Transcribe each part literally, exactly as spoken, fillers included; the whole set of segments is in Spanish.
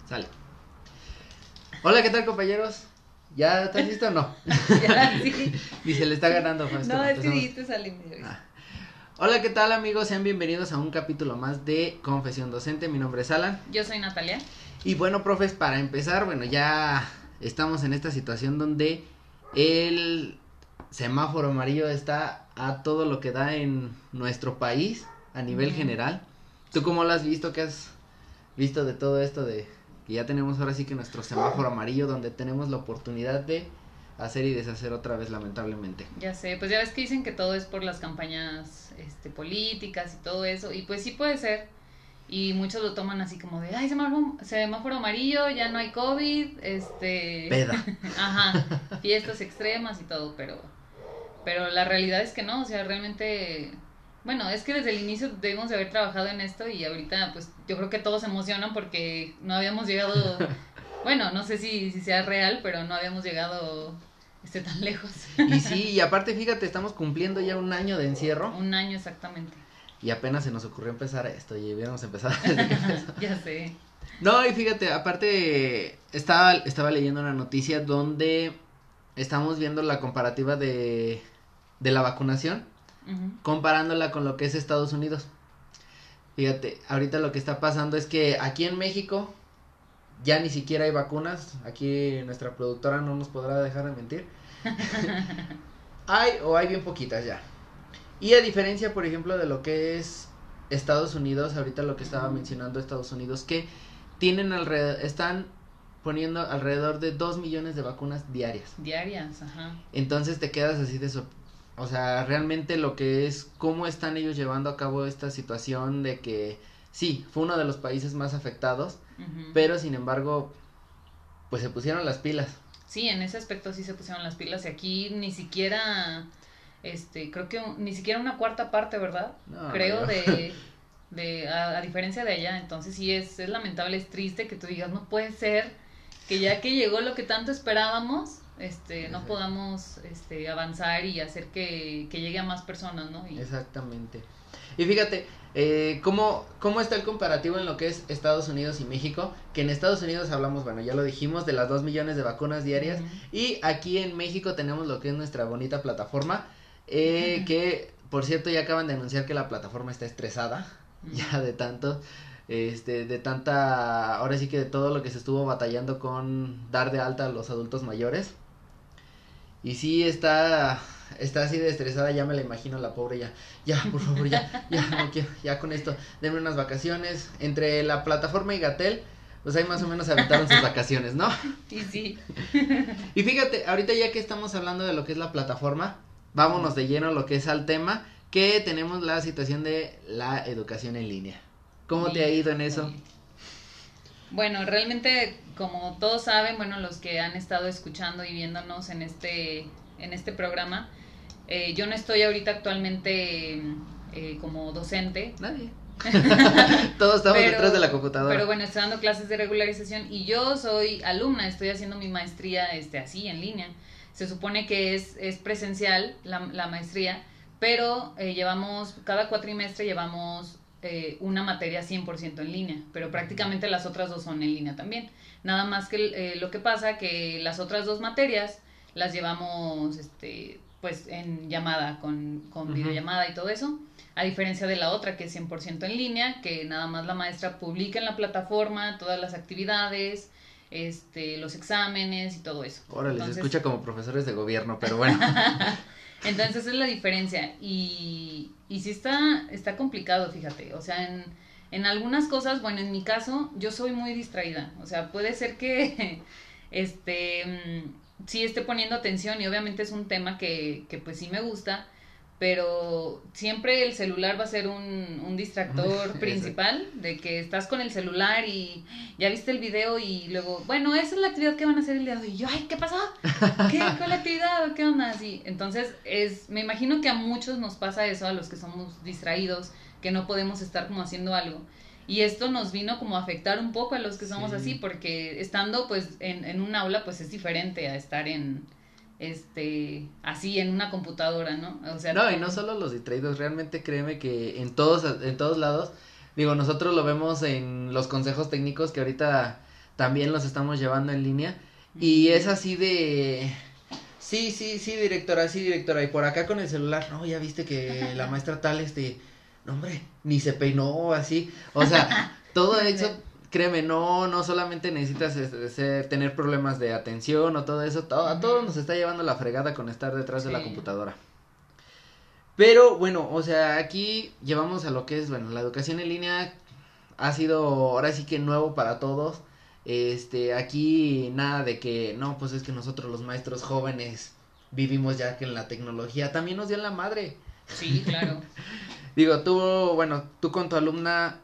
Sale. Hola, ¿qué tal, compañeros? ¿Ya estás listo o no? Ya, sí. Y se le está ganando. Pues, No, es que empezamos. dijiste sale medio. Ah. Hola, ¿qué tal, amigos? Sean bienvenidos a un capítulo más de Confesión Docente. Mi nombre es Alan. Yo soy Natalia. Y bueno, profes, para empezar, bueno, ya estamos en esta situación donde el semáforo amarillo está a todo lo que da en nuestro país a nivel Ujú. general. ¿Tú cómo lo has visto? ¿Qué has visto de todo esto de que ya tenemos ahora sí que nuestro semáforo amarillo donde tenemos la oportunidad de hacer y deshacer otra vez, lamentablemente? Ya sé, pues ya ves que dicen que todo es por las campañas este, políticas y todo eso, y pues sí puede ser, y muchos lo toman así como de, ay, semáforo, semáforo amarillo, ya no hay COVID, este... Peda. Ajá, fiestas extremas y todo, pero, pero la realidad es que no, o sea, realmente... Bueno, es que desde el inicio debimos de haber trabajado en esto y ahorita pues yo creo que todos se emocionan porque no habíamos llegado, bueno, no sé si, si sea real, pero no habíamos llegado este tan lejos. Y sí, y aparte, fíjate, estamos cumpliendo ya un año de encierro Un año exactamente. y apenas se nos ocurrió empezar esto y hubiéramos empezado desde que empezó. Ya sé. No, y fíjate, aparte estaba, estaba leyendo una noticia donde estamos viendo la comparativa de, de la vacunación, Ujú. comparándola con lo que es Estados Unidos. Fíjate, ahorita lo que está pasando es que aquí en México ya ni siquiera hay vacunas. Aquí nuestra productora no nos podrá dejar de mentir. Hay o hay bien poquitas ya. Y a diferencia, por ejemplo, de lo que es Estados Unidos, ahorita lo que estaba mencionando Estados Unidos, que tienen alrededor, están poniendo alrededor de dos millones de vacunas diarias. Diarias, ajá. Entonces te quedas así de so, o sea, realmente lo que es cómo están ellos llevando a cabo esta situación de que sí, fue uno de los países más afectados, Ujú. pero sin embargo, pues se pusieron las pilas. Sí, en ese aspecto sí se pusieron las pilas y aquí ni siquiera, este, creo que un- ni siquiera una cuarta parte, ¿verdad? No, Creo no, de, de a, a diferencia de allá, entonces sí es, es lamentable, es triste que tú digas, no puede ser que ya que llegó lo que tanto esperábamos, este, no Exacto. podamos, este, avanzar y hacer que, que llegue a más personas, ¿no? Y, Exactamente. Y fíjate, eh, ¿cómo, ¿cómo está el comparativo en lo que es Estados Unidos y México? Que en Estados Unidos hablamos, bueno, ya lo dijimos, de las dos millones de vacunas diarias. Ujú. Y aquí en México tenemos lo que es nuestra bonita plataforma, eh, que por cierto ya acaban de anunciar que la plataforma está estresada, Ujú. ya de tanto, este, de tanta, ahora sí que de todo lo que se estuvo batallando con dar de alta a los adultos mayores. Y sí está, está así de estresada, ya me la imagino la pobre ya, ya, por favor, ya, ya, no quiero, ya con esto, denme unas vacaciones. Entre la plataforma y Gatel, pues ahí más o menos aventaron sus vacaciones, ¿no? Y sí, Y fíjate, ahorita ya que estamos hablando de lo que es la plataforma, vámonos de lleno a lo que es al tema, que tenemos la situación de la educación en línea. ¿Cómo te ha ido en eso? híjole. Bueno, realmente, como todos saben, bueno, los que han estado escuchando y viéndonos en este, en este programa, eh, yo no estoy ahorita actualmente eh, como docente. Nadie. Todos estamos pero, detrás de la computadora. Pero bueno, estoy dando clases de regularización y yo soy alumna, estoy haciendo mi maestría este, así, en línea. Se supone que es, es presencial la, la maestría, pero eh, llevamos, cada cuatrimestre llevamos eh, una materia cien por ciento en línea, pero prácticamente las otras dos son en línea también. Nada más que eh, lo que pasa que las otras dos materias las llevamos este, pues en llamada, con, con Ujú. videollamada y todo eso. A diferencia de la otra que es cien por ciento en línea, que nada más la maestra publica en la plataforma todas las actividades, este, los exámenes y todo eso. Órale, Entonces, se escucha como profesores de gobierno, pero bueno. entonces esa es la diferencia. Y, y sí está, está complicado, fíjate. O sea, en, en algunas cosas, bueno, en mi caso, yo soy muy distraída. O sea, puede ser que este mm, sí esté poniendo atención y obviamente es un tema que, que pues sí me gusta, pero siempre el celular va a ser un, un distractor Eso. principal, de que estás con el celular y ya viste el video y luego, bueno, esa es la actividad que van a hacer el día de hoy. Y yo, ay, ¿qué pasó? ¿Qué? ¿Cuál es la actividad? ¿Qué onda? Así, entonces, es, me imagino que a muchos nos pasa eso, a los que somos distraídos, que no podemos estar como haciendo algo. Y esto nos vino como a afectar un poco a los que somos Sí. así, porque estando pues en, en un aula pues es diferente a estar en este así en una computadora, ¿no? O sea, No, y no solo los distraídos, realmente créeme que en todos, en todos lados, digo, nosotros lo vemos en los consejos técnicos que ahorita también los estamos llevando en línea, y es así de, sí, sí, sí, directora, sí, directora, y por acá con el celular, no, ya viste que la maestra tal, este, no, hombre, ni se peinó, así, o sea, todo eso, créeme, no, no solamente necesitas este, ser, tener problemas de atención o todo eso, todo, a todos nos está llevando la fregada con estar detrás sí. de la computadora. Pero, bueno, o sea, aquí llevamos a lo que es, bueno, la educación en línea ha sido ahora sí que nuevo para todos. Este, aquí nada de que, no, pues es que nosotros los maestros jóvenes vivimos ya que en la tecnología también nos dio en la madre. Sí, claro. Digo, tú, bueno, tú con tu alumna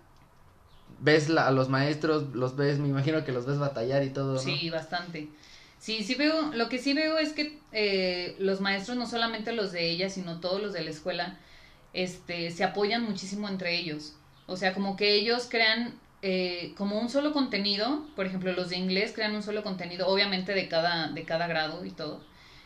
ves la, a los maestros, los ves, me imagino que los ves batallar y todo, ¿no? Sí, bastante. Sí, sí veo, lo que sí veo es que eh, los maestros, no solamente los de ella, sino todos los de la escuela, este, se apoyan muchísimo entre ellos. O sea, como que ellos crean eh, como un solo contenido, por ejemplo, los de inglés crean un solo contenido, obviamente de cada, de cada grado y todo,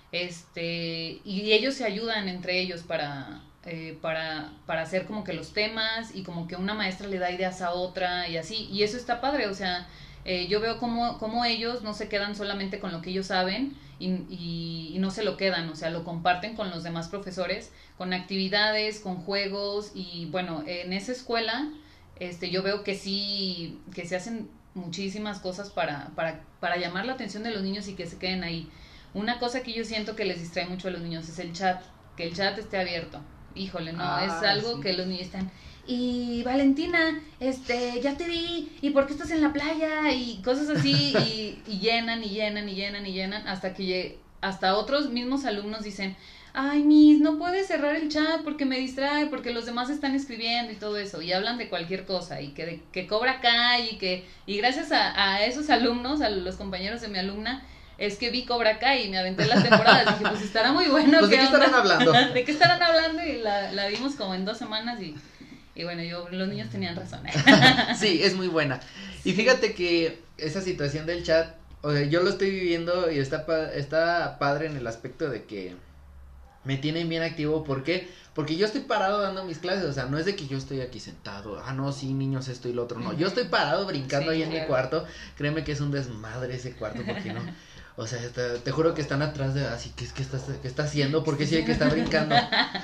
este, y ellos se ayudan entre ellos para, eh, para, para hacer como que los temas, y como que una maestra le da ideas a otra y así, y eso está padre, o sea, eh, yo veo como, como ellos no se quedan solamente con lo que ellos saben, y, y, y no se lo quedan, o sea, lo comparten con los demás profesores, con actividades, con juegos, y bueno, en esa escuela, este, yo veo que sí, que se hacen muchísimas cosas para, para, para llamar la atención de los niños y que se queden ahí. Una cosa que yo siento que les distrae mucho a los niños es el chat, que el chat esté abierto. Híjole, no, ah, es algo sí. que los niños están, y Valentina, este, ya te vi, y ¿por qué estás en la playa? Y cosas así, y, y llenan, y llenan, y llenan, y llenan, hasta que, hasta otros mismos alumnos dicen, ay, Miss, no puedes cerrar el chat porque me distrae, porque los demás están escribiendo y todo eso, y hablan de cualquier cosa, y que, de, que Cobra Kai, y que, y gracias a, a esos alumnos, a los compañeros de mi alumna, es que vi Cobra Kai y me aventé las temporadas, dije, pues estará muy bueno. Pues, ¿de qué estarán hablando? ¿De qué estarán hablando? Y la, la vimos como en dos semanas, y, y bueno, yo, los niños tenían razón. Sí, es muy buena. Y fíjate que esa situación del chat, o sea, yo lo estoy viviendo y está, está padre en el aspecto de que me tienen bien activo. ¿Por qué? Porque yo estoy parado dando mis clases, o sea, no es de que yo estoy aquí sentado, ah, no, sí, niños, esto y lo otro, no, yo estoy parado brincando sí, ahí en claro. mi cuarto, créeme que es un desmadre ese cuarto, porque no, o sea, te, te juro que están atrás de, así, ¿qué, qué, estás, qué está haciendo? Porque sí hay que estar brincando,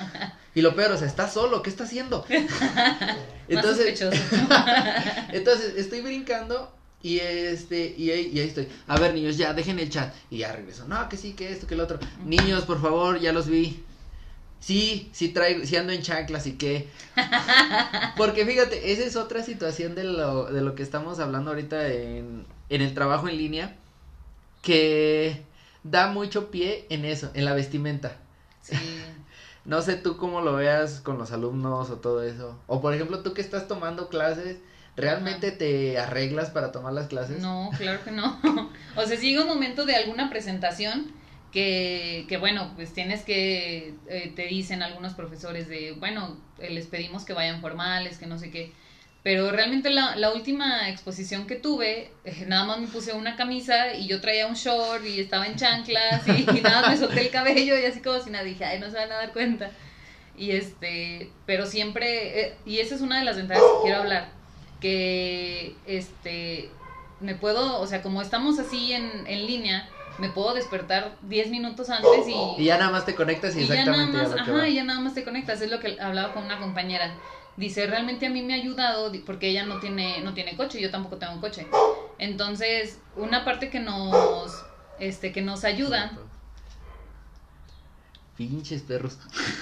y lo peor, o sea, está solo, ¿qué está haciendo? Entonces, entonces, estoy brincando, y este, y ahí, y ahí estoy, a ver, niños, ya, dejen el chat, y ya regreso, no, que sí, que esto, que lo otro, niños, por favor, ya los vi. Sí, sí traigo, sí ando en chanclas y qué. Porque fíjate, esa es otra situación de lo, de lo que estamos hablando ahorita en, en el trabajo en línea, que da mucho pie en eso, en la vestimenta. Sí. No sé tú cómo lo veas con los alumnos o todo eso. O por ejemplo, tú que estás tomando clases, ¿realmente Ajá. te arreglas para tomar las clases? No, claro que no. O sea, si llega un momento de alguna presentación que, que bueno, pues tienes que, eh, te dicen algunos profesores de, bueno, eh, les pedimos que vayan formales, que no sé qué, pero realmente la, la última exposición que tuve, eh, nada más me puse una camisa y yo traía un short y estaba en chanclas y, y nada más me solté el cabello y así como si nada, dije, ay, no se van a dar cuenta, y este, pero siempre, eh, y esa es una de las ventajas que quiero hablar, que este, me puedo, o sea, como estamos así en, en línea, me puedo despertar diez minutos antes y... Y ya nada más te conectas y, y exactamente ya nada más, ya ajá, va. y ya nada más te conectas, es lo que hablaba con una compañera. Dice, realmente a mí me ha ayudado, porque ella no tiene, no tiene coche, yo tampoco tengo coche. Entonces, una parte que nos, este, que nos ayuda... Pinches perros.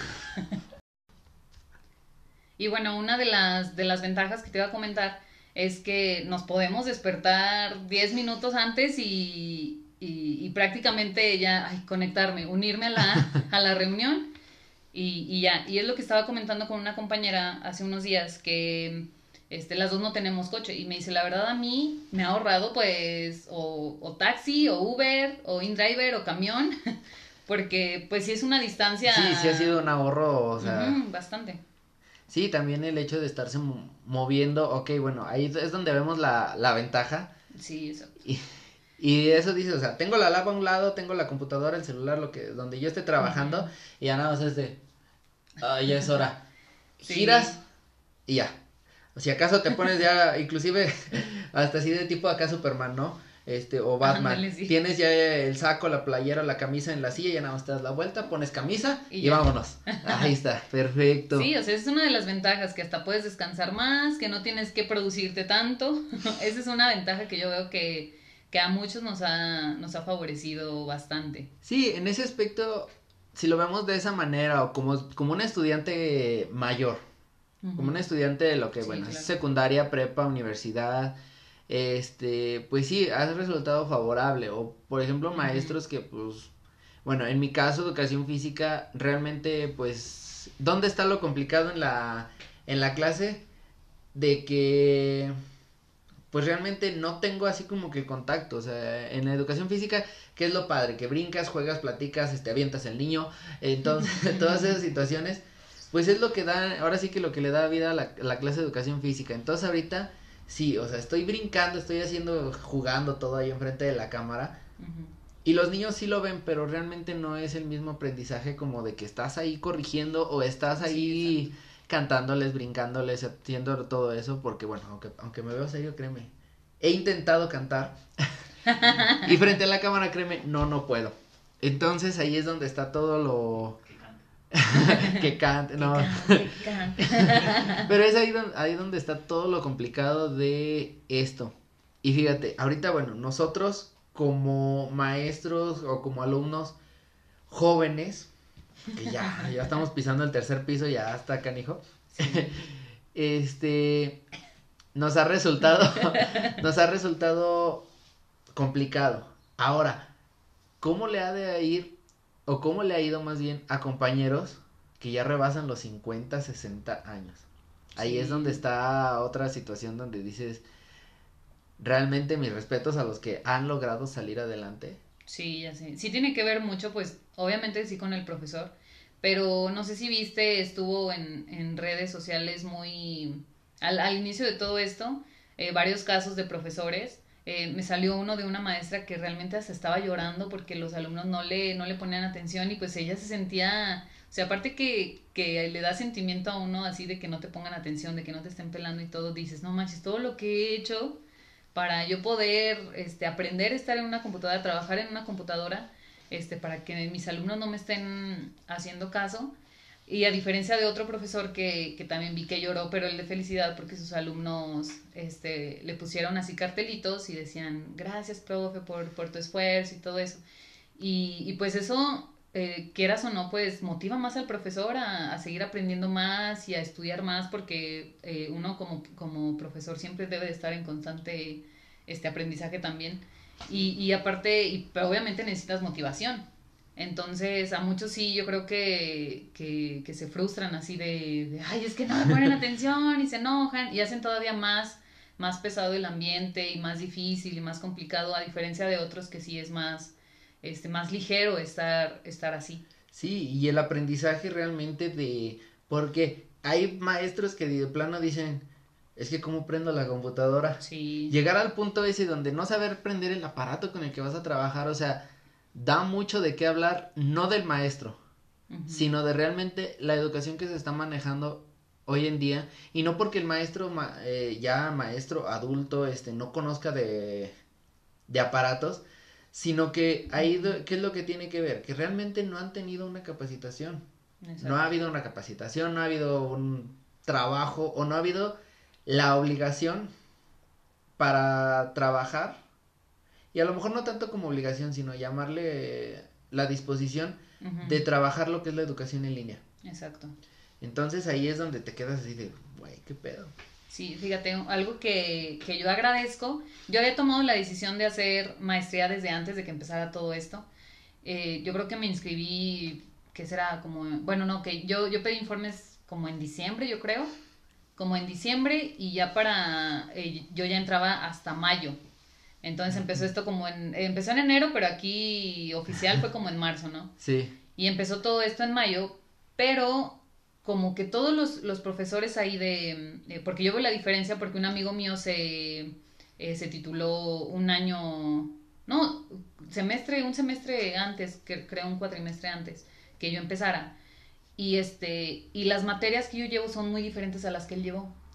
Y bueno, una de las, de las ventajas que te iba a comentar es que nos podemos despertar diez minutos antes y... Y, y prácticamente ya, ay, conectarme, unirme a la, a la reunión y, y ya, y es lo que estaba comentando con una compañera hace unos días, que este, las dos no tenemos coche, y me dice, la verdad a mí me ha ahorrado pues o, o taxi, o Uber, o InDriver, o camión, porque pues sí es una distancia... Sí, sí ha sido un ahorro, o sea... Uh-huh, bastante. Sí, también el hecho de estarse moviendo, ok, bueno, ahí es donde vemos la, la ventaja. Sí, eso. Y... Y eso dice, o sea, tengo la lap a un lado, tengo la computadora, el celular, lo que, donde yo esté trabajando, uh-huh. y ya nada más es de, ah, ya es hora, sí. Giras, y ya, o si acaso te pones ya, inclusive, hasta así de tipo acá Superman, ¿no? este, o Batman, Ándale, sí. tienes ya el saco, la playera, la camisa en la silla, ya nada más te das la vuelta, pones camisa y, Y ya. vámonos. Ahí está, perfecto. Sí, o sea, es una de las ventajas, que hasta puedes descansar más, que no tienes que producirte tanto. Esa es una ventaja que yo veo que, que a muchos nos ha, nos ha favorecido bastante. Sí, en ese aspecto, si lo vemos de esa manera, o como, como un estudiante mayor, Ujú. como un estudiante de lo que, Sí, bueno, claro. es secundaria, prepa, universidad, este, pues sí, has resultado favorable, o por ejemplo, Ujú. maestros que, pues, bueno, en mi caso, educación física, realmente, pues, ¿dónde está lo complicado en la, en la clase? De que pues realmente no tengo así como que contacto, o sea, en la educación física, ¿qué es lo padre? Que brincas, juegas, platicas, este, avientas el niño, entonces, todas esas situaciones, pues es lo que da, ahora sí que lo que le da vida a la, a la clase de educación física, entonces ahorita, sí, o sea, estoy brincando, estoy haciendo, jugando todo ahí enfrente de la cámara, Ujú. y los niños sí lo ven, pero realmente no es el mismo aprendizaje como de que estás ahí corrigiendo o estás ahí Sí, cantándoles, brincándoles, haciendo todo eso, porque bueno, aunque, aunque me veo serio, créeme, he intentado cantar y frente a la cámara, créeme, no, no puedo. Entonces ahí es donde está todo lo... que cante, no. Que cante, que cante. Pero es ahí donde, ahí donde está todo lo complicado de esto. Y fíjate, ahorita, bueno, nosotros como maestros o como alumnos jóvenes, que ya, ya estamos pisando el tercer piso, ya está canijo. Sí. Este, nos ha resultado, nos ha resultado complicado. Ahora, ¿cómo le ha de ir, o cómo le ha ido más bien a compañeros que ya rebasan los cincuenta, sesenta años? Ahí Sí. es donde está otra situación donde dices, realmente mis respetos a los que han logrado salir adelante. Sí, ya sé. Sí tiene que ver mucho, pues, obviamente sí con el profesor, pero no sé si viste, estuvo en, en redes sociales muy... Al, al inicio de todo esto, eh, varios casos de profesores. Eh, me salió uno de una maestra que realmente hasta estaba llorando porque los alumnos no le, no le ponían atención y pues ella se sentía... O sea, aparte que, que le da sentimiento a uno así de que no te pongan atención, de que no te estén pelando y todo, dices, no manches, todo lo que he hecho para yo poder este, aprender a estar en una computadora, trabajar en una computadora, este, para que mis alumnos no me estén haciendo caso. Y a diferencia de otro profesor que, que también vi que lloró, pero él de felicidad porque sus alumnos este, le pusieron así cartelitos y decían, gracias, profe, por, por tu esfuerzo y todo eso. Y, y pues eso, eh, quieras o no, pues motiva más al profesor a, a seguir aprendiendo más y a estudiar más porque eh, uno como, como profesor siempre debe de estar en constante este aprendizaje también. Y, y aparte, y, pero obviamente necesitas motivación. Entonces, a muchos sí, yo creo que, que, que se frustran así de, de, ay, es que no me ponen atención y se enojan y hacen todavía más, más pesado el ambiente y más difícil y más complicado, a diferencia de otros que sí es más, este, más ligero estar, estar así. Sí, y el aprendizaje realmente de, porque hay maestros que de plano dicen, es que cómo prendo la computadora. Sí. Llegar al punto ese donde no saber prender el aparato con el que vas a trabajar, o sea, da mucho de qué hablar, no del maestro, Uh-huh. sino de realmente la educación que se está manejando hoy en día, y no porque el maestro, eh, ya maestro adulto, este, no conozca de, de aparatos, sino que ahí, ¿qué es lo que tiene que ver? Que realmente no han tenido una capacitación. Exacto. No ha habido una capacitación, no ha habido un trabajo o no ha habido la obligación para trabajar, y a lo mejor no tanto como obligación, sino llamarle la disposición uh-huh. de trabajar lo que es la educación en línea. Exacto. Entonces ahí es donde te quedas así de, güey, qué pedo. Sí, fíjate, algo que, que yo agradezco, yo había tomado la decisión de hacer maestría desde antes de que empezara todo esto. Eh, yo creo que me inscribí, ¿qué será? Como, bueno, no, que yo, yo pedí informes como en diciembre, yo creo, como en diciembre, y ya para, eh, yo ya entraba hasta mayo. Entonces empezó esto como en, empezó en enero, pero aquí oficial fue como en marzo, ¿no? Sí. Y empezó todo esto en mayo, pero como que todos los, los profesores ahí de, eh, porque yo veo la diferencia porque un amigo mío se, eh, se tituló un año, no, semestre, un semestre antes, que creo un cuatrimestre antes que yo empezara. Y este, y las materias que yo llevo son muy diferentes a las que él llevó.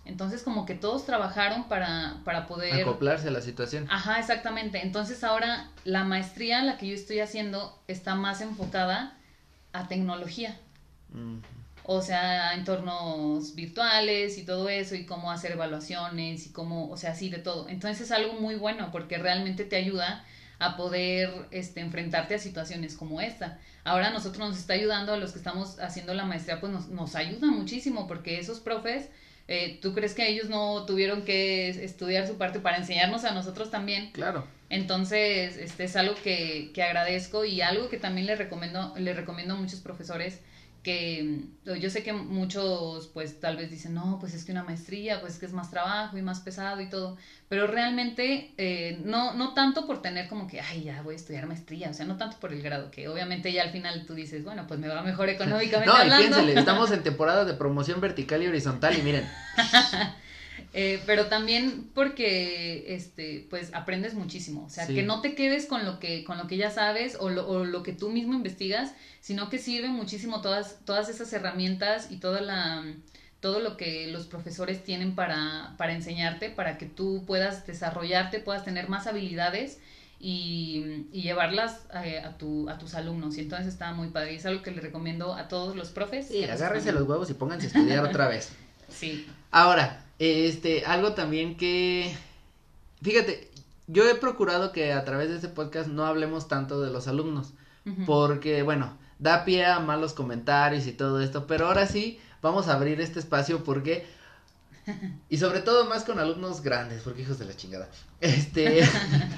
Entonces como que todos trabajaron para, para poder... acoplarse a la situación. Ajá, exactamente. Entonces ahora la maestría, la que yo estoy haciendo, está más enfocada a tecnología. Uh-huh. O sea, entornos virtuales y todo eso, y cómo hacer evaluaciones y cómo, o sea, así de todo. Entonces es algo muy bueno porque realmente te ayuda a poder este, enfrentarte a situaciones como esta. Ahora a nosotros nos está ayudando, a los que estamos haciendo la maestría, pues nos, nos ayuda muchísimo porque esos profes... Eh, ¿tú crees que ellos no tuvieron que estudiar su parte para enseñarnos a nosotros también? Claro. Entonces, este es algo que, que agradezco y algo que también le recomiendo, le recomiendo a muchos profesores que yo sé que muchos pues tal vez dicen, no, pues es que una maestría, pues es que es más trabajo y más pesado y todo, pero realmente eh, no, no tanto por tener como que, ay, ya voy a estudiar maestría, o sea, no tanto por el grado, que obviamente ya al final tú dices, bueno, pues me va mejor económicamente no, hablando. No, y piénsele, estamos en temporada de promoción vertical y horizontal y miren. Eh, pero también porque este pues aprendes muchísimo, o sea, sí. Que no te quedes con lo que con lo que ya sabes o lo, o lo que tú mismo investigas, sino que sirven muchísimo todas todas esas herramientas y toda la todo lo que los profesores tienen para para enseñarte, para que tú puedas desarrollarte, puedas tener más habilidades y, y llevarlas a, a tu a tus alumnos. Y entonces está muy padre, y es algo que les recomiendo a todos los profes. Sí, agárrense los huevos y pónganse a estudiar otra vez. Sí. Ahora, este, algo también que, fíjate, yo he procurado que a través de este podcast no hablemos tanto de los alumnos, uh-huh. Porque, bueno, da pie a malos comentarios y todo esto, pero ahora sí vamos a abrir este espacio porque, y sobre todo más con alumnos grandes, porque hijos de la chingada, este,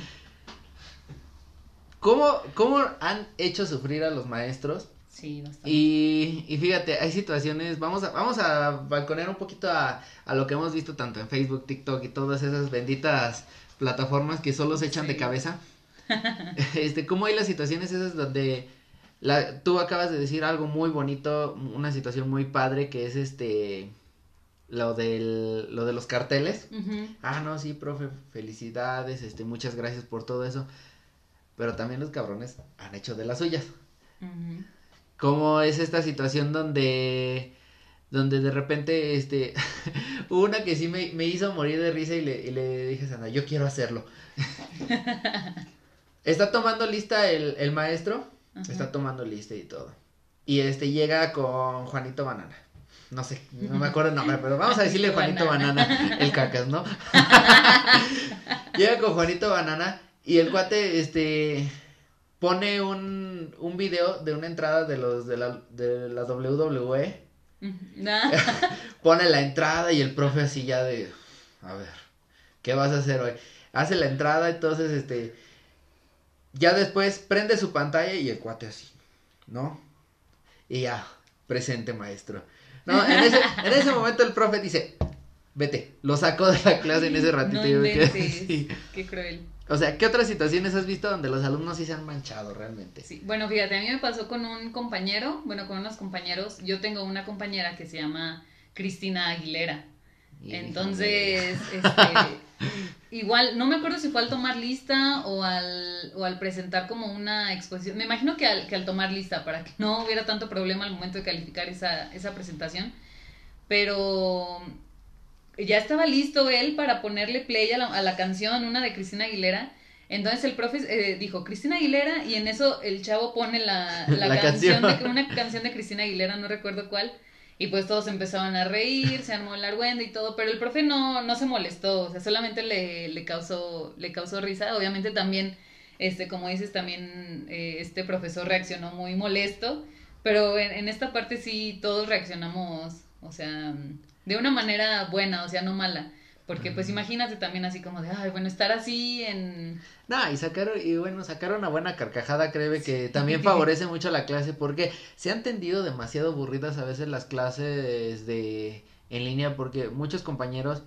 ¿cómo, cómo han hecho sufrir a los maestros? Sí, bastante. Y, y fíjate, hay situaciones, vamos a, vamos a balconear un poquito a, a lo que hemos visto tanto en Facebook, TikTok y todas esas benditas plataformas que solo se echan sí. de cabeza. Este, ¿cómo hay las situaciones esas donde la, tú acabas de decir algo muy bonito, una situación muy padre que es este, lo del, lo de los carteles? Uh-huh. Ah, no, sí, profe, felicidades, este, muchas gracias por todo eso. Pero también los cabrones han hecho de las suyas. Uh-huh. ¿Cómo es esta situación donde, donde de repente, este, hubo una que sí me, me hizo morir de risa y le, y le dije a Sandra, yo quiero hacerlo. Está tomando lista el, el maestro, uh-huh. Está tomando lista y todo. Y este, llega con Juanito Banana. No sé, no me acuerdo el nombre, pero vamos a decirle Juanito Banana, Banana el cacas, ¿no? Llega con Juanito Banana y el cuate, este... pone un, un video de una entrada de los de la, de la doble u doble u e. No. Pone la entrada y el profe así ya de, a ver, ¿qué vas a hacer hoy? Hace la entrada, entonces este, ya después prende su pantalla y el cuate así, ¿no? Y ya, presente maestro. No, en ese, en ese momento el profe dice, vete, lo sacó de la clase en ese ratito. No inventes, sí. Qué cruel. O sea, ¿qué otras situaciones has visto donde los alumnos sí se han manchado realmente? Sí, bueno, fíjate, a mí me pasó con un compañero, bueno, con unos compañeros, yo tengo una compañera que se llama Cristina Aguilera, y entonces, este, igual, no me acuerdo si fue al tomar lista o al, o al presentar como una exposición, me imagino que al, que al tomar lista, para que no hubiera tanto problema al momento de calificar esa, esa presentación, pero... ya estaba listo él para ponerle play a la, a la canción, una de Cristina Aguilera. Entonces el profe eh, dijo Cristina Aguilera y en eso el chavo pone la, la, la canción, canción. De, una canción de Cristina Aguilera, no recuerdo cuál. Y pues todos empezaban a reír, se armó el argüende y todo, pero el profe no, no se molestó, o sea, solamente le, le causó, le causó risa. Obviamente también, este, como dices, también eh, este profesor reaccionó muy molesto, pero en, en esta parte sí todos reaccionamos, o sea... de una manera buena, o sea, no mala. Porque, pues, imagínate también así como de, ay, bueno, estar así en... No, y sacar, y bueno, sacar una buena carcajada, créeme que también favorece mucho a la clase, porque se han tendido demasiado aburridas a veces las clases de en línea, porque muchos compañeros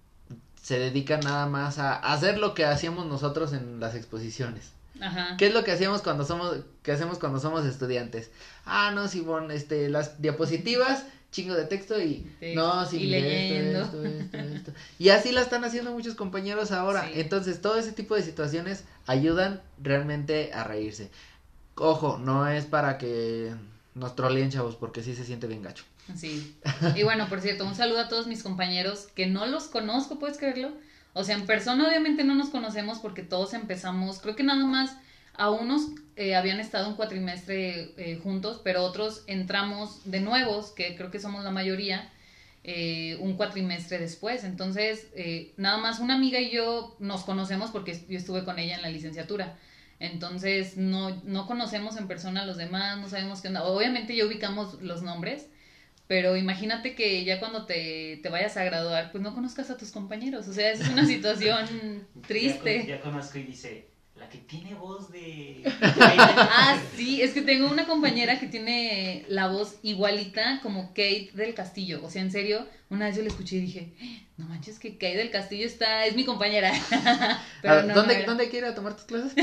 se dedican nada más a hacer lo que hacíamos nosotros en las exposiciones. Ajá. ¿Qué es lo que hacíamos cuando somos, que hacemos cuando somos estudiantes? Ah, no, Simón, este, las diapositivas... chingo de texto y texto, no, sí, y leyendo. Esto, esto, esto, esto. Y así la están haciendo muchos compañeros ahora. Sí. Entonces, todo ese tipo de situaciones ayudan realmente a reírse. Ojo, no es para que nos troleen, chavos, porque sí se siente bien gacho. Sí. Y bueno, por cierto, un saludo a todos mis compañeros que no los conozco, ¿puedes creerlo? O sea, en persona obviamente no nos conocemos porque todos empezamos, creo que nada más a unos eh, habían estado un cuatrimestre eh, juntos, pero otros entramos de nuevos, que creo que somos la mayoría, eh, un cuatrimestre después. Entonces, eh, nada más una amiga y yo nos conocemos porque yo estuve con ella en la licenciatura. Entonces, no, no conocemos en persona a los demás, no sabemos qué onda. Obviamente ya ubicamos los nombres, pero imagínate que ya cuando te, te vayas a graduar, pues no conozcas a tus compañeros. O sea, esa es una situación triste. Ya, ya conozco y dice, la que tiene voz de... Ah, sí, es que tengo una compañera que tiene la voz igualita como Kate del Castillo. O sea, en serio, una vez yo la escuché y dije, no manches que Kate del Castillo está, es mi compañera. Pero ah, no, ¿dónde, no ¿Dónde quiere tomar tus clases?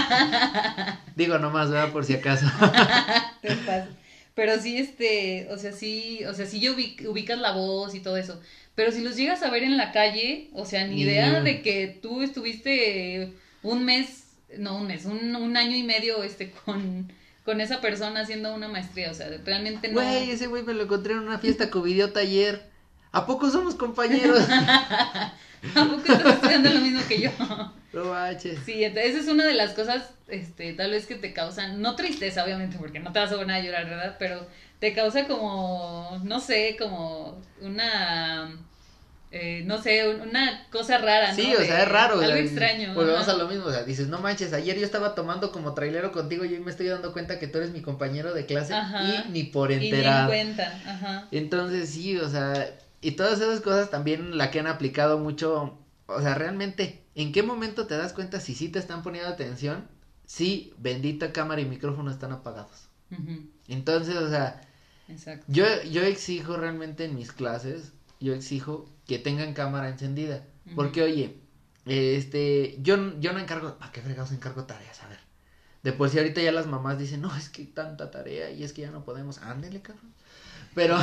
Digo nomás, ¿verdad? Por si acaso. Te pasa. Pero sí, este, o sea, sí, o sea, sí yo ubic, ubicas la voz y todo eso. Pero si los llegas a ver en la calle, o sea, ni idea de que tú estuviste un mes, no un mes, un, un año y medio, este, con, con esa persona haciendo una maestría, o sea, realmente no. Güey, ese güey me lo encontré en una fiesta covidiota ayer. ¿A poco somos compañeros? ¿A poco estás estudiando lo mismo que yo? No manches. Sí, entonces esa es una de las cosas, este, tal vez que te causan, no tristeza, obviamente, porque no te vas a poner a llorar, ¿verdad? Pero te causa como, no sé, como una, eh, no sé, una cosa rara, ¿no? Sí, o sea, de, es raro. Algo o sea, extraño. Volvemos a lo mismo, o sea, dices, no manches, ayer yo estaba tomando como trailero contigo y hoy me estoy dando cuenta que tú eres mi compañero de clase. Ajá. Y ni por enterado. Y ni en cuenta, ajá. Entonces, sí, o sea, y todas esas cosas también la que han aplicado mucho, o sea, realmente, ¿en qué momento te das cuenta si sí te están poniendo atención? Si bendita cámara y micrófono están apagados. Uh-huh. Entonces, o sea, exacto. yo yo exijo realmente en mis clases, yo exijo que tengan cámara encendida, uh-huh. Porque oye, este, yo yo no encargo, ¿para qué fregados encargo tareas? A ver, de por si ahorita ya las mamás dicen, no, es que tanta tarea y es que ya no podemos, ándele, cabrón, pero...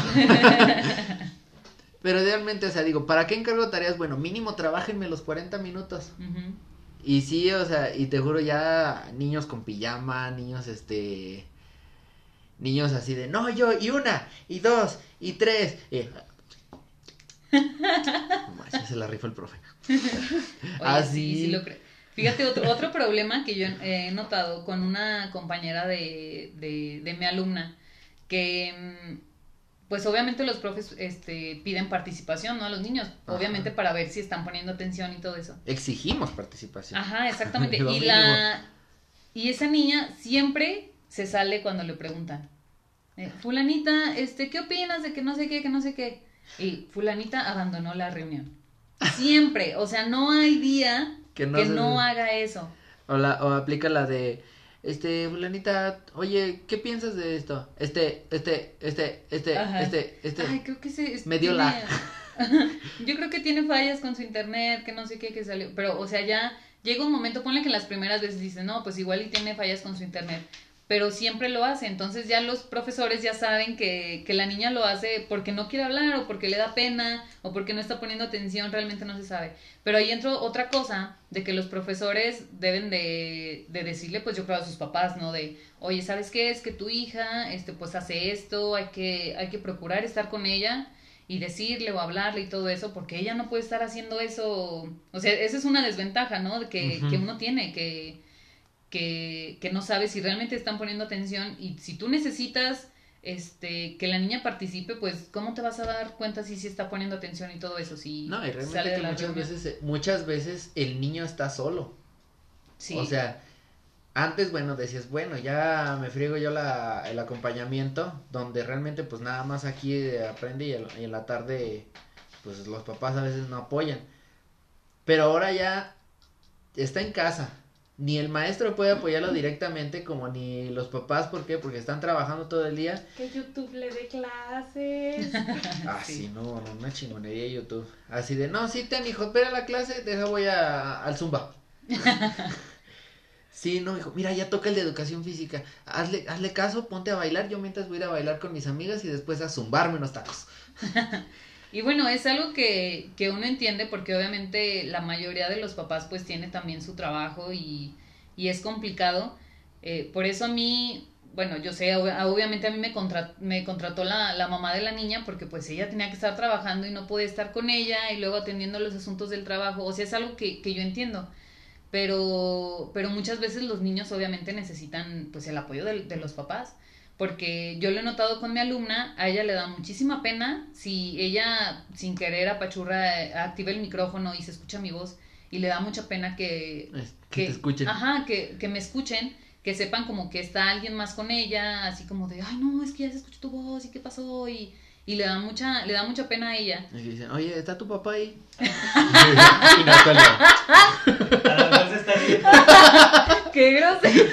Pero realmente, o sea, digo, ¿para qué encargo tareas? Bueno, mínimo trabájenme los cuarenta minutos. Uh-huh. Y sí, o sea, y te juro, ya niños con pijama, niños, este, niños así de, no, yo, y una, y dos, y tres. Y... No, se la rifó el profe. Oye, así. Sí, sí lo creo. Fíjate, otro, otro problema que yo he notado con una compañera de, de, de mi alumna, que... pues obviamente los profes este piden participación, ¿no? A los niños, ajá. Obviamente para ver si están poniendo atención y todo eso. Exigimos participación. Ajá, exactamente. y la y esa niña siempre se sale cuando le preguntan. Eh, fulanita, este, ¿qué opinas de que no sé qué, que no sé qué? Y fulanita abandonó la reunión. Siempre, o sea, no hay día que no, que se... no haga eso. O la o aplica la de Este, fulanita, oye, ¿qué piensas de esto? Este, este, este, este, Ajá. este, este. Ay, creo que se... Me dio tiene... la... Yo creo que tiene fallas con su internet, que no sé qué, que salió. Pero, o sea, ya llega un momento, ponle que las primeras veces dice, no, pues igual y tiene fallas con su internet. Pero siempre lo hace, entonces ya los profesores ya saben que, que la niña lo hace porque no quiere hablar, o porque le da pena, o porque no está poniendo atención, realmente no se sabe. Pero ahí entra otra cosa, de que los profesores deben de, de decirle, pues yo creo a sus papás, ¿no? De, oye, ¿sabes qué? Es que tu hija, este, pues hace esto, hay que, hay que procurar estar con ella, y decirle o hablarle y todo eso, porque ella no puede estar haciendo eso. O sea, esa es una desventaja, ¿no? De que, uh-huh. que uno tiene, que... Que, que no sabes si realmente están poniendo atención, y si tú necesitas este que la niña participe, pues ¿cómo te vas a dar cuenta si sí está poniendo atención y todo eso? Si no, y realmente sale que muchas veces, muchas veces el niño está solo. Sí. O sea, antes, bueno, decías, bueno, ya me friego yo la, el acompañamiento, donde realmente pues nada más aquí aprende y, el, y en la tarde pues los papás a veces no apoyan. Pero ahora ya está en casa. Ni el maestro puede apoyarlo directamente, como ni los papás. ¿Por qué? Porque están trabajando todo el día. Que YouTube le dé clases. Ah, sí, sí no, no, una chingonería YouTube. Así de, no, sí, ten, hijo, espera la clase, deja, voy a, al Zumba. Sí, no, hijo, mira, ya toca el de educación física. Hazle, hazle caso, ponte a bailar. Yo mientras voy a ir a bailar con mis amigas y después a zumbarme unos tacos. Y bueno, es algo que, que uno entiende, porque obviamente la mayoría de los papás pues tiene también su trabajo y, y es complicado. Eh, por eso a mí, bueno, yo sé, ob- obviamente a mí me, contra, me contrató la, la mamá de la niña porque pues ella tenía que estar trabajando y no podía estar con ella y luego atendiendo los asuntos del trabajo, o sea, es algo que, que yo entiendo, pero, pero muchas veces los niños obviamente necesitan pues el apoyo de, de los papás, porque yo lo he notado con mi alumna, a ella le da muchísima pena si ella sin querer apachurra, eh, activa el micrófono y se escucha mi voz, y le da mucha pena que, Es que te escuchen. Ajá, que, que me escuchen, que sepan como que está alguien más con ella, así como de, ay no, es que ya se escuchó tu voz y qué pasó, y, y le da mucha, le da mucha pena a ella. Y dicen, oye, ¿está tu papá ahí? Y no cuelga. A lo mejor se está riendo. ¡Qué grosero!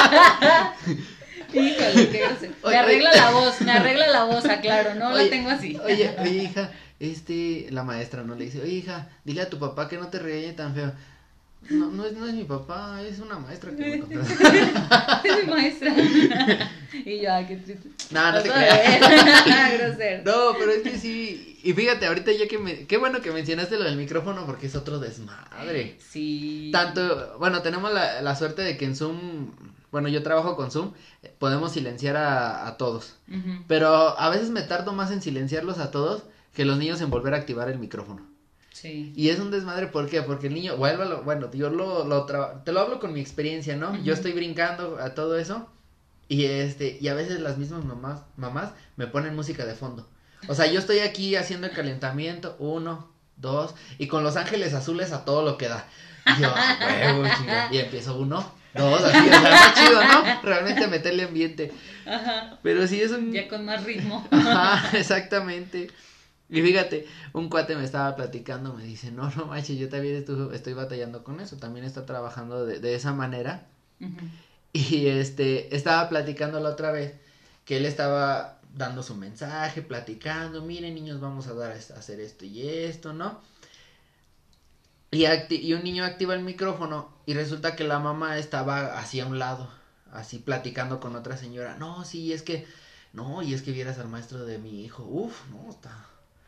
Híjole, qué grosero. Me Oye, arregla oye. la voz, me arregla la voz, aclaro, no Oye, la tengo así. Oye, oye, hija, este, la maestra no le dice, oye, hija, dile a tu papá que no te regañe tan feo. No, no es, no es mi papá, es una maestra que me contrató. Es mi maestra. Y yo, ay, qué triste. No, no te Otra creas. vez. Grosero. No, pero es que sí. Y fíjate, ahorita ya que me. Qué bueno que mencionaste lo del micrófono porque es otro desmadre. Sí. Tanto. Bueno, tenemos la, la suerte de que en Zoom. Bueno, yo trabajo con Zoom. Podemos silenciar a, a todos. Ujú. Pero a veces me tardo más en silenciarlos a todos que los niños en volver a activar el micrófono. Sí. Y es un desmadre, ¿por qué? Porque el niño, vuélvalo, bueno, yo lo, lo tra- te lo hablo con mi experiencia, ¿no? Ujú. Yo estoy brincando a todo eso y este, y a veces las mismas mamás, mamás me ponen música de fondo. O sea, yo estoy aquí haciendo el calentamiento, uno, dos, y con los ángeles azules a todo lo que da. Y yo, ah, huevo, chinga. Y empiezo uno, dos, así, o sea, más chido, ¿no? Realmente meterle ambiente. Ajá. Pero sí es un... Ya con más ritmo. Ajá, exactamente. Y fíjate, un cuate me estaba platicando, me dice, no, no manches, yo también estoy, estoy batallando con eso, también está trabajando de, de esa manera. Ujú. Y este, estaba platicando la otra vez, que él estaba dando su mensaje, platicando, miren niños, vamos a dar a hacer esto y esto, ¿no? Y, acti- y un niño activa el micrófono y resulta que la mamá estaba así a un lado, así platicando con otra señora, no, sí, es que, no, y es que vieras al maestro de mi hijo, uf, no, está...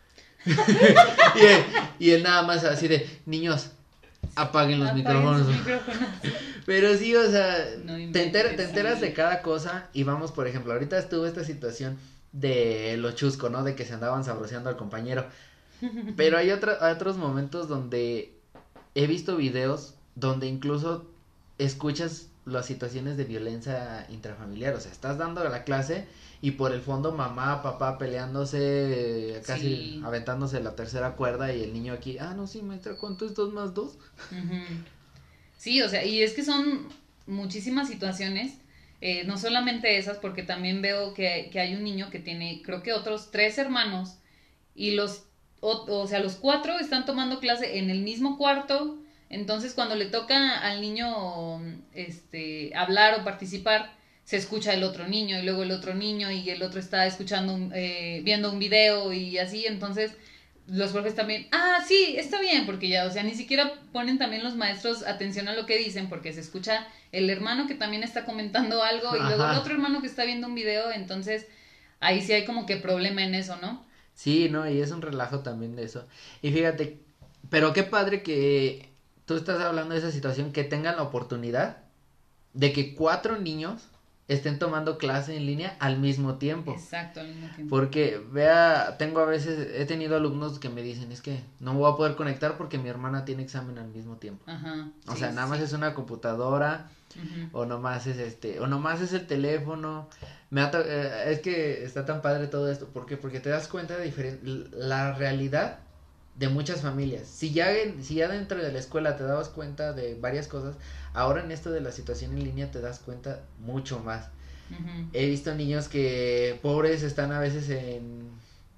y, él, y él nada más así de, niños, apaguen los Apaguen micrófonos. sus micrófonos. Pero sí, o sea, No te, inventes, enter- te enteras sí. de cada cosa y vamos, por ejemplo, ahorita estuvo esta situación de lo chusco, ¿no? De que se andaban sabroseando al compañero. Pero hay otra- otros momentos donde he visto videos donde incluso escuchas las situaciones de violencia intrafamiliar, o sea, estás dando la clase y por el fondo mamá, papá peleándose, casi Sí. aventándose la tercera cuerda y el niño aquí, ah, no, sí, maestra, ¿cuánto es dos más dos? Ujú. Sí, o sea, y es que son muchísimas situaciones, eh, no solamente esas, porque también veo que, que hay un niño que tiene, creo que otros tres hermanos, y los, o, o sea, los cuatro están tomando clase en el mismo cuarto, entonces cuando le toca al niño, este, hablar o participar, se escucha el otro niño, y luego el otro niño, y el otro está escuchando, un- eh, viendo un video, y así, entonces... Los profes también, ah, sí, está bien, porque ya, o sea, ni siquiera ponen también los maestros atención a lo que dicen, porque se escucha el hermano que también está comentando algo y luego el Ajá. otro hermano que está viendo un video, entonces ahí sí hay como que problema en eso, ¿no? Sí, no, y es un relajo también de eso. Y fíjate, pero qué padre que tú estás hablando de esa situación, que tengan la oportunidad de que cuatro niños estén tomando clase en línea al mismo tiempo. Exacto, al mismo tiempo. Porque, vea, tengo a veces, he tenido alumnos que me dicen, es que no voy a poder conectar porque mi hermana tiene examen al mismo tiempo. Ajá. O sí, sea, nada más sí. es una computadora, Ujú. o nomás es este, o nomás es el teléfono. Me ha to- eh, es que está tan padre todo esto, ¿por qué? Porque te das cuenta de diferen- la realidad de muchas familias. Si ya en- si ya dentro de la escuela te dabas cuenta de varias cosas, ahora en esto de la situación en línea te das cuenta mucho más. Ujú. He visto niños que pobres están a veces en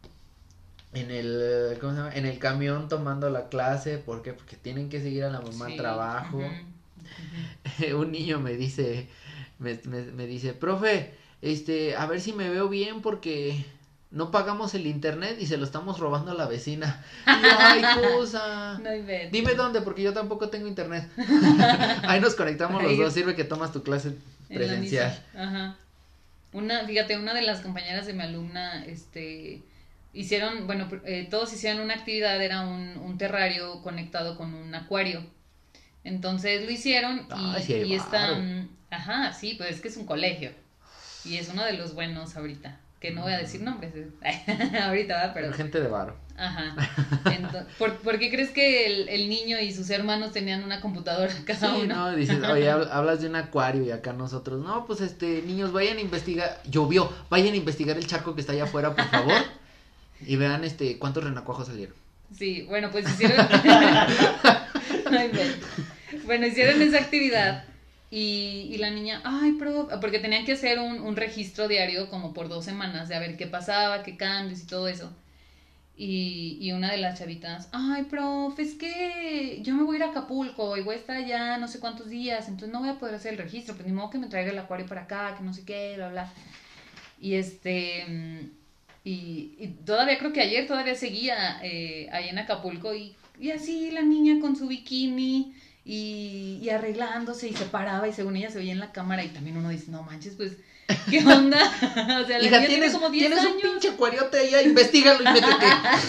en el ¿cómo se llama? En el camión tomando la clase, ¿por qué? Porque tienen que seguir a la mamá al Sí, trabajo. ujú, ujú. Un niño me dice, me, me, me dice, profe, este, a ver si me veo bien porque no pagamos el internet y se lo estamos robando a la vecina. Y yo, ay, cosa. No inventes. Dime dónde, porque yo tampoco tengo internet. Ahí nos conectamos los Ahí. dos, sirve que tomas tu clase En la presencial. misa, ajá. Una, fíjate, una de las compañeras de mi alumna, este, hicieron, bueno, pr- eh, todos hicieron una actividad, era un, un terrario conectado con un acuario. Entonces lo hicieron y, Ay, sí hay y varo. están, ajá, sí, pues es que es un colegio. y es uno de los buenos ahorita, que no voy a decir nombres, ahorita va, pero... Gente de varo. Ajá. Entonces, ¿por, ¿por qué crees que el, el niño y sus hermanos tenían una computadora cada Sí, uno? no, dices, oye, hablas de un acuario y acá nosotros, no, pues este, niños, vayan a investigar, llovió, vayan a investigar el charco que está allá afuera, por favor, y vean, este, cuántos renacuajos salieron. Sí, bueno, pues hicieron... Ay, bueno. bueno, hicieron esa actividad y, y la niña, ay, pero... Porque tenían que hacer un, un registro diario como por dos semanas de a ver qué pasaba, qué cambios y todo eso. Y, y una de las chavitas, ay, profe, es que yo me voy a ir a Acapulco y voy a estar allá no sé cuántos días, entonces no voy a poder hacer el registro, pues ni modo que me traiga el acuario para acá, que no sé qué, bla, bla. Y este, y, y todavía creo que ayer todavía seguía eh, ahí en Acapulco y, y así la niña con su bikini y, y arreglándose y se paraba y según ella se veía en la cámara y también uno dice, no manches, pues... ¿Qué onda? O sea, la Hija, niña tienes, tiene como diez tienes años. un pinche acuariote allá, investígalo y métete.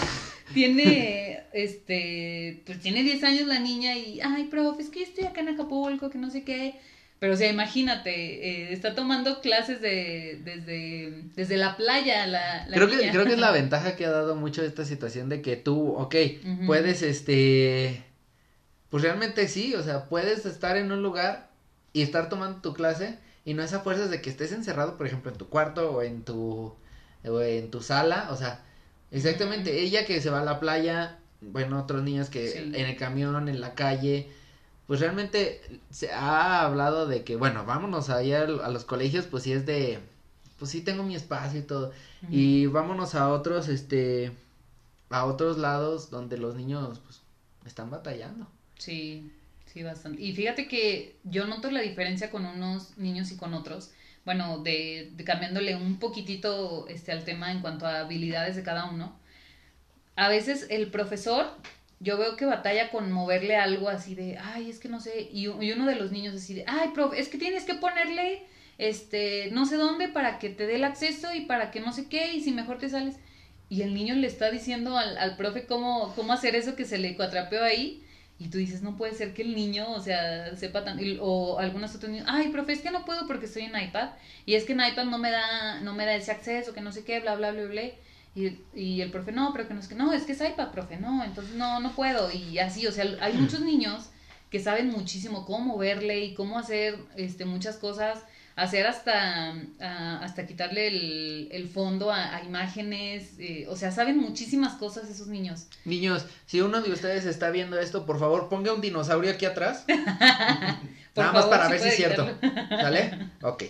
Tiene, este, pues tiene diez años la niña y, ay, profe, es que estoy acá en Acapulco, que no sé qué. Pero, o sea, imagínate, eh, está tomando clases de, desde, desde la playa la, la creo niña. que, creo que es la ventaja que ha dado mucho esta situación de que tú, ok, Ujú. puedes, este, pues realmente sí, o sea, puedes estar en un lugar y estar tomando tu clase y no es a fuerzas de que estés encerrado, por ejemplo, en tu cuarto o en tu, o en tu sala, o sea, exactamente, Ujú. ella que se va a la playa, bueno, otros niños que Sí. en el camión, en la calle, pues realmente se ha hablado de que, bueno, vámonos allá a los colegios, pues sí es de, pues sí tengo mi espacio y todo, Ujú. y vámonos a otros, este, a otros lados donde los niños, pues, están batallando. Sí, sí, bastante. Y fíjate que yo noto la diferencia con unos niños y con otros. Bueno, de, de cambiándole un poquitito este, al tema en cuanto a habilidades de cada uno. A veces el profesor, yo veo que batalla con moverle algo así de, ay, es que no sé, y, y uno de los niños así de, ay, profe, es que tienes que ponerle, este, no sé dónde para que te dé el acceso y para que no sé qué, y si mejor te sales. Y el niño le está diciendo al, al profe cómo, cómo hacer eso que se le cuatrapeó ahí. Y tú dices, no puede ser que el niño, o sea, sepa tan... y- o algunos otros niños, ay, profe, es que no puedo porque estoy en iPad. Y es que en iPad no me da, no me da ese acceso, que no sé qué, bla, bla, bla, bla. Y, y el profe, no, pero que no es que, no, es que es iPad, profe, no, entonces no, no puedo. Y así, o sea, hay muchos niños que saben muchísimo cómo moverle y cómo hacer este, muchas cosas, hacer hasta, ah, hasta quitarle el, el fondo a, a imágenes, eh, o sea, saben muchísimas cosas esos niños. Niños, si uno de ustedes está viendo esto, por favor, ponga un dinosaurio aquí atrás. Por Nada más favor, para si ver si puede es cierto. editarlo. ¿Sale? Ok.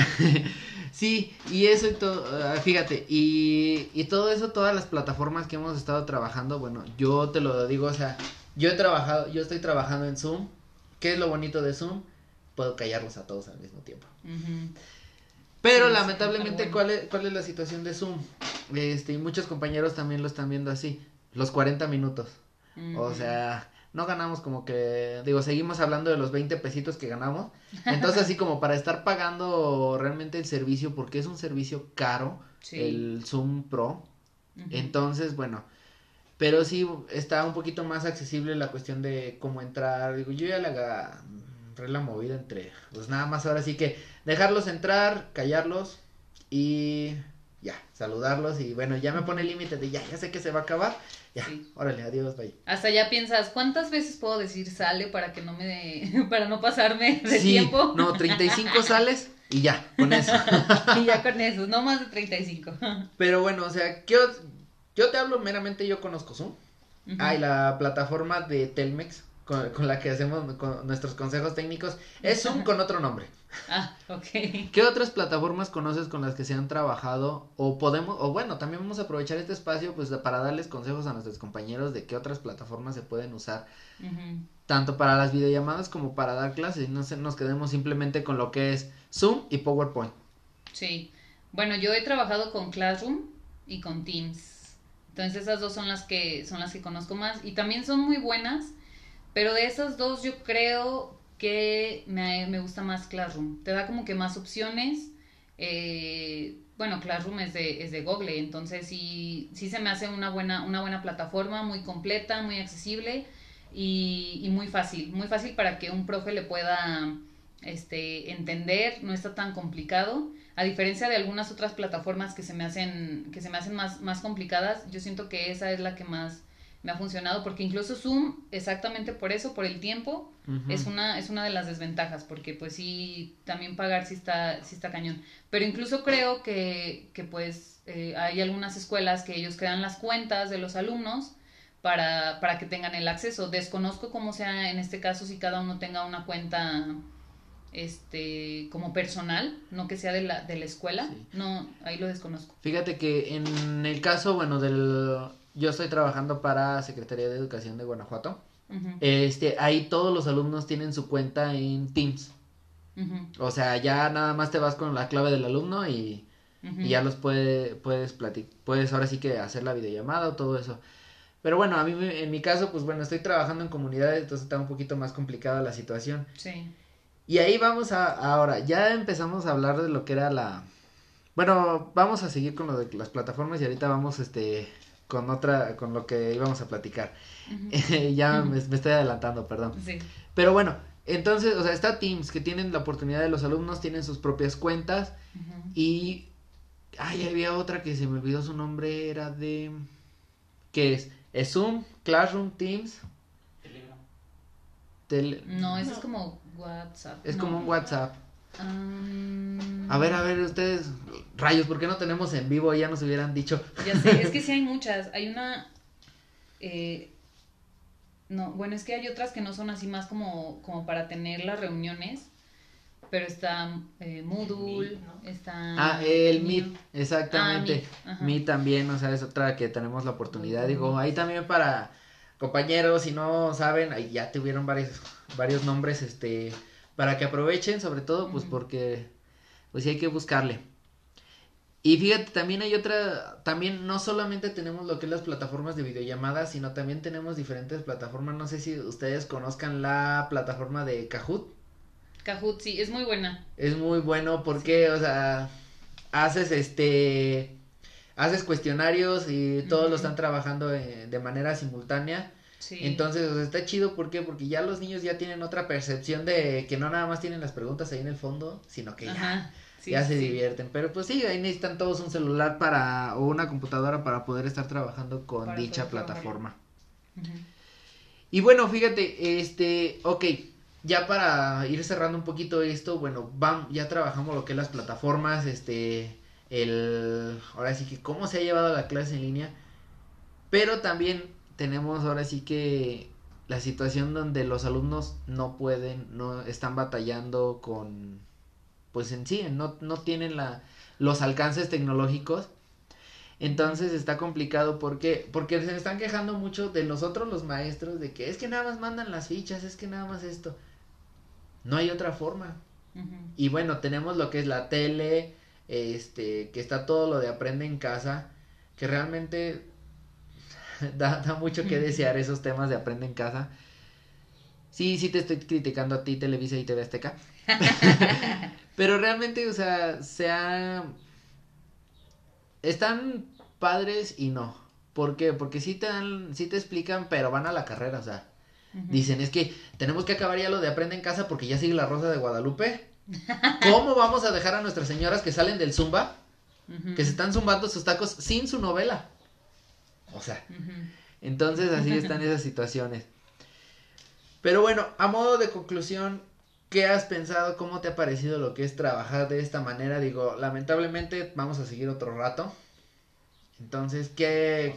Sí, y eso y todo, ah, fíjate, y, y todo eso, todas las plataformas que hemos estado trabajando, bueno, yo te lo digo, o sea, yo he trabajado, yo estoy trabajando en Zoom. ¿Qué es lo bonito de Zoom? Puedo callarlos a todos al mismo tiempo. Ujú. Pero Sí, lamentablemente, sí, ¿cuál es, ¿cuál es la situación de Zoom? Este, y muchos compañeros también lo están viendo así, los cuarenta minutos. Ujú. O sea, no ganamos como que, digo, seguimos hablando de los veinte pesitos que ganamos. Entonces, así como para estar pagando realmente el servicio, porque es un servicio caro, Sí. el Zoom Pro. Ujú. Entonces, bueno, pero sí está un poquito más accesible la cuestión de cómo entrar. Digo, yo ya le agarré la movida entre, pues nada más ahora sí que dejarlos entrar, callarlos y ya, saludarlos y bueno, ya me pone el límite de ya, ya sé que se va a acabar. Ya, Sí. órale, adiós, bye. Hasta ya piensas, ¿cuántas veces puedo decir sale para que no me de, para no pasarme de Sí, tiempo? no, treinta y cinco sales y ya, con eso. Y ya con eso, no más de treinta y cinco. Pero bueno, o sea, yo, yo te hablo meramente, yo conozco Zoom. Ujú. Ah, y la plataforma de Telmex con, con la que hacemos con nuestros consejos técnicos es Zoom con otro nombre. Ah, ok. ¿Qué otras plataformas conoces con las que se han trabajado o podemos, o bueno, también vamos a aprovechar este espacio pues para darles consejos a nuestros compañeros de qué otras plataformas se pueden usar Ujú. tanto para las videollamadas como para dar clases y no se nos quedemos simplemente con lo que es Zoom y PowerPoint. Sí. Bueno, yo he trabajado con Classroom y con Teams. Entonces esas dos son las que son las que conozco más y también son muy buenas, pero de esas dos yo creo que me, me gusta más Classroom. Te da como que más opciones. Eh, bueno, Classroom es de, es de Google, entonces sí, sí se me hace una buena, una buena plataforma, muy completa, muy accesible y, y muy fácil. Muy fácil para que un profe le pueda este, entender, no está tan complicado. A diferencia de algunas otras plataformas que se me hacen, que se me hacen más, más complicadas, yo siento que esa es la que más me ha funcionado, porque incluso Zoom, exactamente por eso, por el tiempo, uh-huh. es una, es una de las desventajas, porque pues sí, también pagar sí está, sí está cañón. Pero incluso creo que, que pues eh, hay algunas escuelas que ellos crean las cuentas de los alumnos para, para que tengan el acceso. Desconozco cómo sea en este caso si cada uno tenga una cuenta este como personal, no que sea de la, de la escuela, sí. No, ahí lo desconozco. Fíjate que en el caso, bueno, del... Yo estoy trabajando para Secretaría de Educación de Guanajuato. Uh-huh. Este, ahí todos los alumnos tienen su cuenta en Teams. Uh-huh. O sea, ya nada más te vas con la clave del alumno y, uh-huh. y ya los puede, puedes platicar, puedes ahora sí que hacer la videollamada o todo eso. Pero bueno, a mí en mi caso, pues bueno, estoy trabajando en comunidades, entonces está un poquito más complicada la situación. Sí. Y ahí vamos a, ahora, ya empezamos a hablar de lo que era la... Bueno, vamos a seguir con lo de las plataformas y ahorita vamos, este... con otra, con lo que íbamos a platicar. Uh-huh. ya uh-huh. me, me estoy adelantando, perdón. Sí. Pero bueno, entonces, o sea, está Teams, que tienen la oportunidad de los alumnos, tienen sus propias cuentas, uh-huh. y, ay, había otra que se me olvidó su nombre, era de, ¿qué es? ¿Es Zoom, Classroom, Teams? Telegram. Tele... No, eso no. Es como WhatsApp. Es no. como un WhatsApp. Um... A ver, a ver, ustedes, rayos, ¿por qué no tenemos en vivo? Ya nos hubieran dicho. Ya sé, es que sí hay muchas. Hay una, eh, no, bueno, es que hay otras que no son así más como, como para tener las reuniones, pero está eh, Moodle, Meet, ¿no? Está... Ah, el Meet, Meet exactamente. Ah, Meet, Meet también, o sea, es otra que tenemos la oportunidad, uh-huh. digo, ahí también para compañeros, si no saben, ahí ya tuvieron varios, varios nombres, este... para que aprovechen, sobre todo, pues, uh-huh. porque, pues, sí hay que buscarle. Y fíjate, también hay otra, también no solamente tenemos lo que es las plataformas de videollamadas, sino también tenemos diferentes plataformas, no sé si ustedes conozcan la plataforma de Kahoot. Kahoot, sí, es muy buena. Es muy bueno porque, sí. o sea, haces, este, haces cuestionarios y todos uh-huh. lo están trabajando de, de manera simultánea. Sí. Entonces, o sea, está chido, ¿por qué? Porque ya los niños ya tienen otra percepción de que no nada más tienen las preguntas ahí en el fondo, sino que Ajá, ya, sí, ya se sí. divierten. Pero pues sí, ahí necesitan todos un celular para o una computadora para poder estar trabajando con para dicha plataforma. Uh-huh. Y bueno, fíjate, este, ok, ya para ir cerrando un poquito esto, bueno, vamos, ya trabajamos lo que es las plataformas, este, el, ahora sí que cómo se ha llevado la clase en línea, pero también tenemos ahora sí que la situación donde los alumnos no pueden, no están batallando con, pues en sí, no, no tienen la, los alcances tecnológicos, entonces está complicado porque, porque se están quejando mucho de nosotros los maestros de que es que nada más mandan las fichas, es que nada más esto, no hay otra forma, uh-huh. y bueno, tenemos lo que es la tele, este, que está todo lo de aprende en casa, que realmente... Da, da mucho que desear esos temas de aprende en casa. Sí, sí te estoy criticando a ti, Televisa y T V Azteca. Pero realmente, o sea, se ha... están padres y no. ¿Por qué? Porque sí te dan, sí te explican, pero van a la carrera, o sea. Uh-huh. Dicen, es que tenemos que acabar ya lo de aprende en casa porque ya sigue la Rosa de Guadalupe. ¿Cómo vamos a dejar a nuestras señoras que salen del zumba, uh-huh. que se están zumbando sus tacos sin su novela? O sea, uh-huh. entonces así están esas situaciones. Pero bueno, a modo de conclusión, ¿qué has pensado? ¿Cómo te ha parecido lo que es trabajar de esta manera? Digo, lamentablemente vamos a seguir otro rato. Entonces, ¿qué?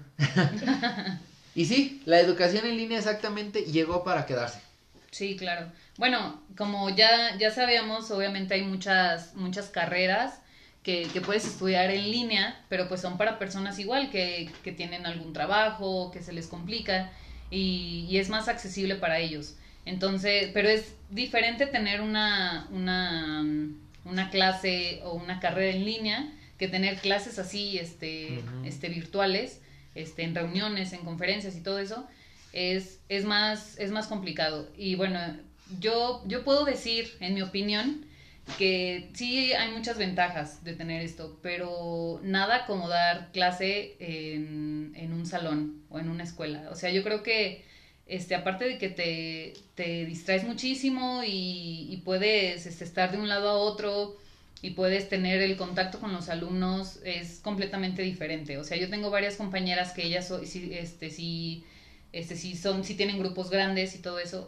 Y sí, la educación en línea exactamente llegó para quedarse. Sí, claro. Bueno, como ya, ya sabíamos, obviamente hay muchas, muchas carreras Que, que puedes estudiar en línea, pero pues son para personas igual que, que tienen algún trabajo, que se les complica y, y es más accesible para ellos. Entonces, pero es diferente tener una, una, una clase o una carrera en línea que tener clases así, este, uh-huh. este, virtuales, este, en reuniones, en conferencias y todo eso, es, es más, es más complicado. Y bueno, yo, yo puedo decir, en mi opinión, que sí hay muchas ventajas de tener esto, pero nada como dar clase en, en un salón o en una escuela. O sea, yo creo que este, aparte de que te, te distraes muchísimo y, y puedes este, estar de un lado a otro y puedes tener el contacto con los alumnos, es completamente diferente. O sea, yo tengo varias compañeras que ellas so, sí, este, sí, este, sí, son, sí tienen grupos grandes y todo eso,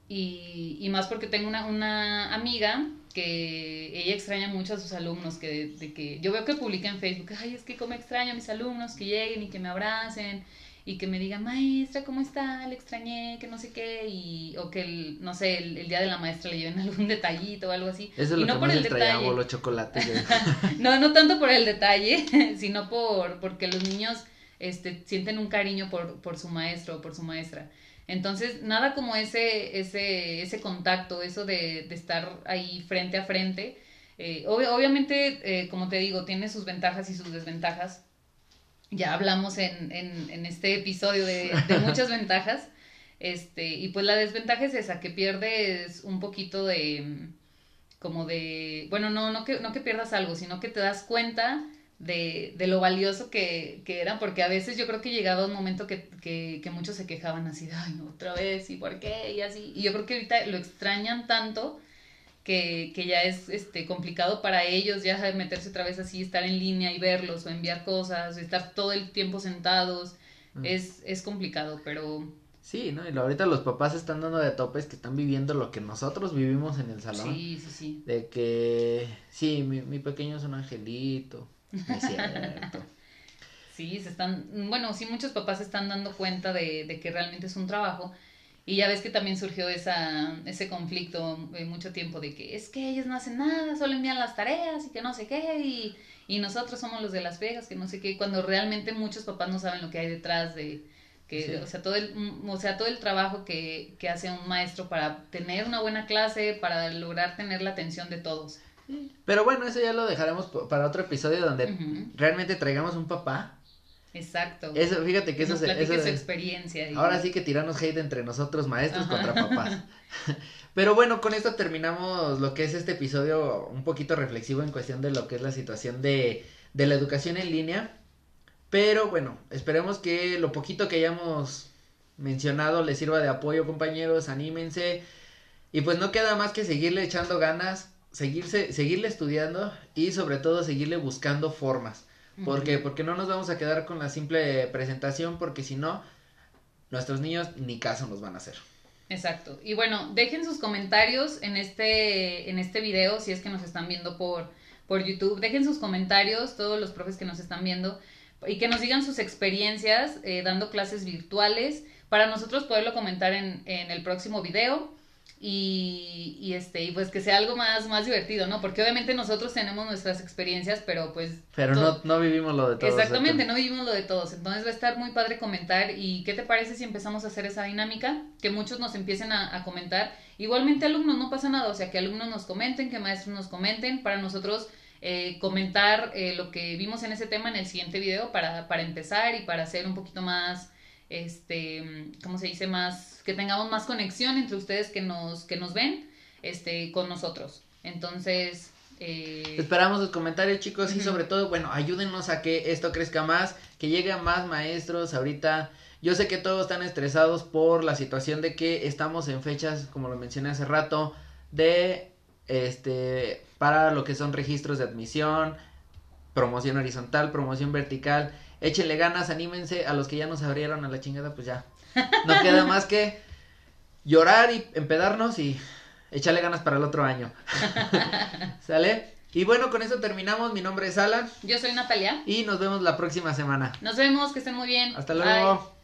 y, y más porque tengo una, una amiga que ella extraña mucho a sus alumnos, que, de, de que yo veo que publica en Facebook, ay, es que como extraño a mis alumnos, que lleguen y que me abracen, y que me digan, maestra, ¿cómo está? Le extrañé, que no sé qué, y, o que, el, no sé, el, el día de la maestra le lleven algún detallito o algo así. Eso es y lo no que por más el extrañaba, detalle. los chocolates. No, no tanto por el detalle, sino por porque los niños este, sienten un cariño por, por su maestro o por su maestra. Entonces, nada como ese, ese, ese contacto, eso de, de estar ahí frente a frente. Eh, ob- obviamente, eh, como te digo, tiene sus ventajas y sus desventajas. Ya hablamos en, en, en este episodio de, de muchas ventajas. Este, y pues la desventaja es esa, que pierdes un poquito de, como de, bueno, no, no que, no que pierdas algo, sino que te das cuenta de, de lo valioso que, que era, porque a veces yo creo que llegaba un momento que, que, que muchos se quejaban así, de, ay, no, otra vez, ¿y por qué? Y así, y yo creo que ahorita lo extrañan tanto que, que ya es este complicado para ellos ya meterse otra vez así, estar en línea y verlos, o enviar cosas, estar todo el tiempo sentados, mm. es, es complicado, pero... Sí, ¿no? Y ahorita los papás están dando de topes que están viviendo lo que nosotros vivimos en el salón. Sí, sí, sí. De que, sí, mi, mi pequeño es un angelito, no es cierto. Sí, se están, bueno, sí, muchos papás se están dando cuenta de, de que realmente es un trabajo. Y ya ves que también surgió esa, ese conflicto en mucho tiempo de que es que ellos no hacen nada, solo envían las tareas y que no sé qué, y, y nosotros somos los de Las Vegas, que no sé qué, cuando realmente muchos papás no saben lo que hay detrás de, que, sí. o sea, todo el, o sea, todo el trabajo que, que hace un maestro para tener una buena clase, para lograr tener la atención de todos. Pero bueno, eso ya lo dejaremos para otro episodio donde uh-huh. realmente traigamos un papá. Exacto. Eso, fíjate que eso se eso su experiencia. Y... Ahora sí que tirarnos hate entre nosotros, maestros, ajá. contra papás. Pero bueno, con esto terminamos lo que es este episodio un poquito reflexivo en cuestión de lo que es la situación de, de la educación en línea. Pero bueno, esperemos que lo poquito que hayamos mencionado les sirva de apoyo, compañeros, anímense. Y pues no queda más que seguirle echando ganas, seguirse, seguirle estudiando y sobre todo seguirle buscando formas. ¿Por qué? Porque no nos vamos a quedar con la simple presentación, porque si no, nuestros niños ni caso nos van a hacer. Exacto. Y bueno, dejen sus comentarios en este, en este video, si es que nos están viendo por, por YouTube. Dejen sus comentarios, todos los profes que nos están viendo, y que nos digan sus experiencias eh, dando clases virtuales, para nosotros poderlo comentar en, en el próximo video. Y, y este y pues que sea algo más más divertido, ¿no? Porque obviamente nosotros tenemos nuestras experiencias, pero pues pero no no vivimos lo de todos. Exactamente, no vivimos lo de todos. Entonces va a estar muy padre comentar. ¿Y qué te parece si empezamos a hacer esa dinámica? Que muchos nos empiecen a, a comentar. Igualmente alumnos, no pasa nada, o sea, que alumnos nos comenten, que maestros nos comenten, para nosotros eh, comentar eh, lo que vimos en ese tema en el siguiente video, para, para empezar y para hacer un poquito más, este, ¿cómo se dice? Más, que tengamos más conexión entre ustedes que nos, que nos ven, este, con nosotros. Entonces, eh... esperamos sus comentarios, chicos, uh-huh. y sobre todo, bueno, ayúdennos a que esto crezca más, que llegue a más maestros. Ahorita, yo sé que todos están estresados por la situación de que estamos en fechas, como lo mencioné hace rato, de, este, para lo que son registros de admisión, promoción horizontal, promoción vertical. Échenle ganas, anímense. A los que ya nos abrieron a la chingada, pues ya no queda más que llorar y empedarnos y echarle ganas para el otro año. ¿Sale? Y bueno, con eso terminamos. Mi nombre es Alan. Yo soy Natalia. Y nos vemos la próxima semana. Nos vemos, que estén muy bien. Hasta luego. Bye.